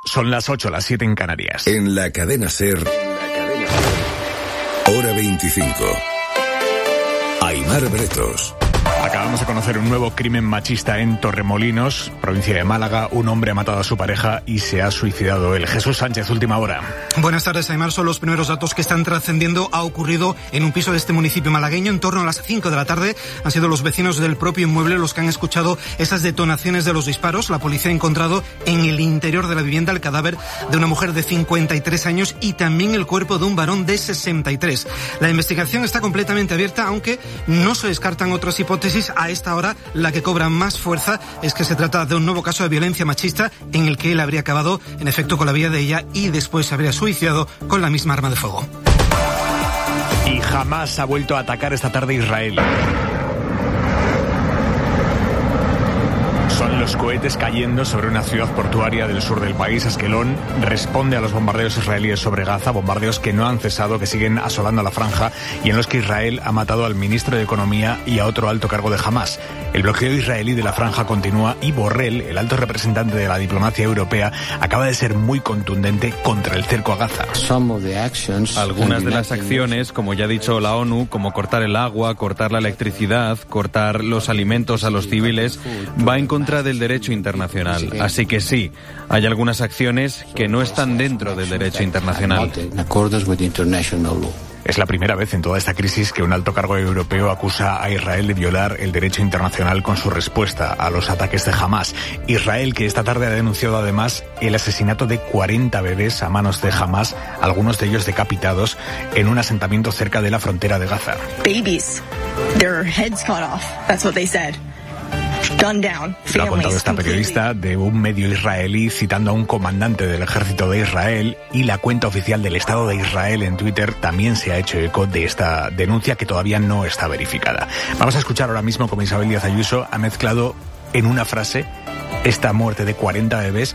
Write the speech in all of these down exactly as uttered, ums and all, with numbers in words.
Son las ocho, las siete en Canarias. En la cadena SER, hora veinticinco. Aimar Bretos. Acabamos de conocer un nuevo crimen machista en Torremolinos, provincia de Málaga. Un hombre ha matado a su pareja y se ha suicidado él. Jesús Sánchez, última hora. Buenas tardes, Aimar. Son los primeros datos que están trascendiendo. Ha ocurrido en un piso de este municipio malagueño en torno a las cinco de la tarde. Han sido los vecinos del propio inmueble los que han escuchado esas detonaciones de los disparos. La policía ha encontrado en el interior de la vivienda el cadáver de una mujer de cincuenta y tres años y también el cuerpo de un varón de sesenta y tres. La investigación está completamente abierta, aunque no se descartan otras hipótesis. A esta hora, la que cobra más fuerza es que se trata de un nuevo caso de violencia machista en el que él habría acabado, en efecto, con la vida de ella y después se habría suicidado con la misma arma de fuego. Y Hamás ha vuelto a atacar esta tarde Israel. Son los cohetes cayendo sobre una ciudad portuaria del sur del país. Askelón responde a los bombardeos israelíes sobre Gaza, bombardeos que no han cesado, que siguen asolando la franja y en los que Israel ha matado al ministro de Economía y a otro alto cargo de Hamás. El bloqueo israelí de la franja continúa y Borrell, el alto representante de la diplomacia europea, acaba de ser muy contundente contra el cerco a Gaza. Algunas de las acciones, como ya ha dicho la ONU, como cortar el agua, cortar la electricidad, cortar los alimentos a los civiles, va en contra del derecho internacional. Así que sí, hay algunas acciones que no están dentro del derecho internacional. Es la primera vez en toda esta crisis que un alto cargo europeo acusa a Israel de violar el derecho internacional con su respuesta a los ataques de Hamás. Israel, que esta tarde ha denunciado además el asesinato de cuarenta bebés a manos de Hamás, algunos de ellos decapitados, en un asentamiento cerca de la frontera de Gaza. Babies, their heads cut off. That's what they said. Lo ha contado esta periodista de un medio israelí citando a un comandante del ejército de Israel, y la cuenta oficial del Estado de Israel en Twitter también se ha hecho eco de esta denuncia que todavía no está verificada. Vamos a escuchar ahora mismo cómo Isabel Díaz Ayuso ha mezclado en una frase esta muerte de cuarenta bebés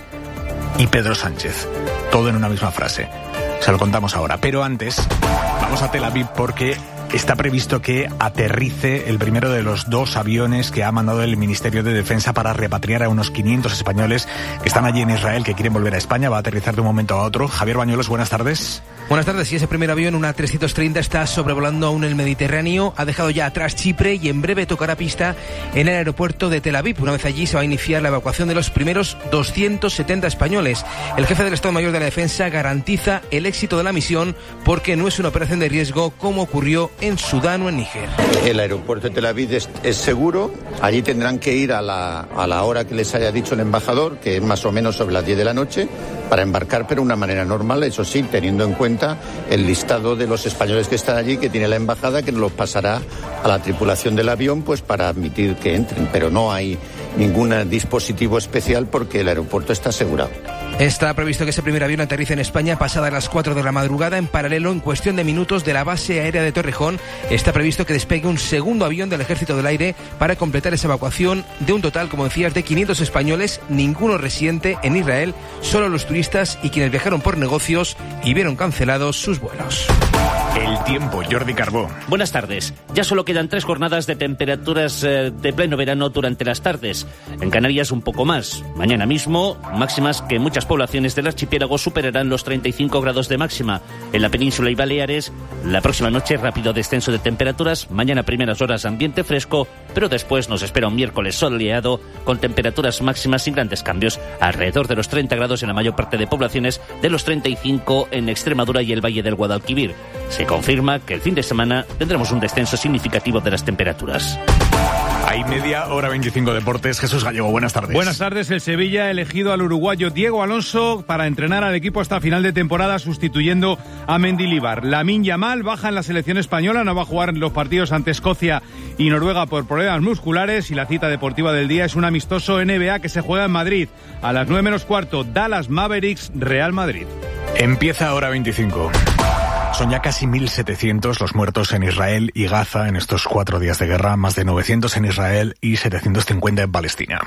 y Pedro Sánchez. Todo en una misma frase. Se lo contamos ahora. Pero antes, vamos a Tel Aviv porque está previsto que aterrice el primero de los dos aviones que ha mandado el Ministerio de Defensa para repatriar a unos quinientos españoles que están allí en Israel, que quieren volver a España. Va a aterrizar de un momento a otro. Javier Bañuelos, buenas tardes. Buenas tardes. Y ese primer avión, una trescientos treinta, está sobrevolando aún el Mediterráneo. Ha dejado ya atrás Chipre y en breve tocará pista en el aeropuerto de Tel Aviv. Una vez allí se va a iniciar la evacuación de los primeros doscientos setenta españoles. El jefe del Estado Mayor de la Defensa garantiza el éxito de la misión porque no es una operación de riesgo como ocurrió en Sudán o en Níger. El aeropuerto de Tel Aviv es, es seguro. Allí tendrán que ir a la, a la hora que les haya dicho el embajador, que es más o menos sobre las diez de la noche, para embarcar, pero de una manera normal, eso sí, teniendo en cuenta el listado de los españoles que están allí, que tiene la embajada, que nos los pasará a la tripulación del avión pues para admitir que entren, pero no hay ningún dispositivo especial porque el aeropuerto está asegurado. Está previsto que ese primer avión aterrice en España pasadas las cuatro de la madrugada. En paralelo, en cuestión de minutos, de la base aérea de Torrejón está previsto que despegue un segundo avión del Ejército del Aire para completar esa evacuación de un total, como decías, de quinientos españoles, ninguno residente en Israel, solo los turistas y quienes viajaron por negocios y vieron cancelados sus vuelos. El tiempo, Jordi Carbó. Buenas tardes. Ya solo quedan tres jornadas de temperaturas eh, de pleno verano durante las tardes. En Canarias un poco más. Mañana mismo, máximas que en muchas poblaciones del archipiélago superarán los treinta y cinco grados de máxima. En la península y Baleares, la próxima noche rápido descenso de temperaturas. Mañana primeras horas ambiente fresco, pero después nos espera un miércoles soleado con temperaturas máximas sin grandes cambios. Alrededor de los treinta grados en la mayor parte de poblaciones, de los treinta y cinco en Extremadura y el Valle del Guadalquivir. Se confirma que el fin de semana tendremos un descenso significativo de las temperaturas. Hay media hora veinticinco deportes. Jesús Gallego, buenas tardes. Buenas tardes. El Sevilla ha elegido al uruguayo Diego Alonso para entrenar al equipo hasta final de temporada, sustituyendo a Mendilibar. Lamine Yamal baja en la selección española, no va a jugar en los partidos ante Escocia y Noruega por problemas musculares, y la cita deportiva del día es un amistoso N B A que se juega en Madrid. A las nueve menos cuarto, Dallas Mavericks, Real Madrid. Empieza hora veinticinco. Son ya casi mil setecientos los muertos en Israel y Gaza en estos cuatro días de guerra, más de novecientos en Israel y setecientos cincuenta en Palestina.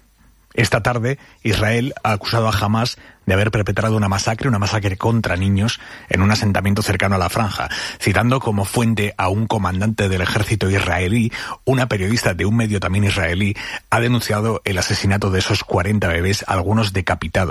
Esta tarde, Israel ha acusado a Hamás de haber perpetrado una masacre, una masacre contra niños en un asentamiento cercano a la franja. Citando como fuente a un comandante del ejército israelí, una periodista de un medio también israelí ha denunciado el asesinato de esos cuarenta bebés, algunos decapitados.